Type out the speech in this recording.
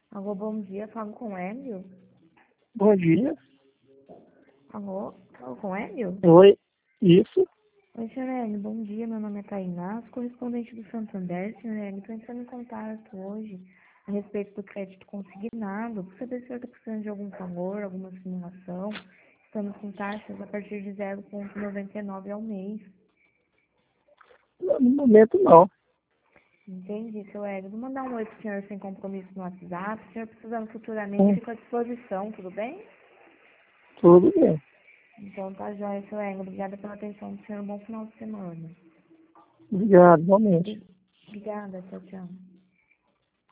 Alô, bom dia, falo com o Hélio? Bom dia. Alô, falo com o Hélio? Oi. Isso? Oi, senhor Hélio, bom dia, meu nome é Tainá, sou correspondente do Santander, senhor Hélio. Estou entrando em contato hoje a respeito do crédito consignado, para saber se o senhor está precisando de algum favor, alguma simulação. Estamos com taxas a partir de 0,99 ao mês. No momento, não. Entendi, seu Hélio. Vou mandar um oi para o senhor sem compromisso no WhatsApp. Se o senhor precisando futuramente, Hum, fico à disposição, tudo bem? Tudo bem. Então tá jóia, seu Hélio. Obrigada pela atenção do senhor. Um bom final de semana. Obrigado, igualmente. Obrigada, tchau, tchau.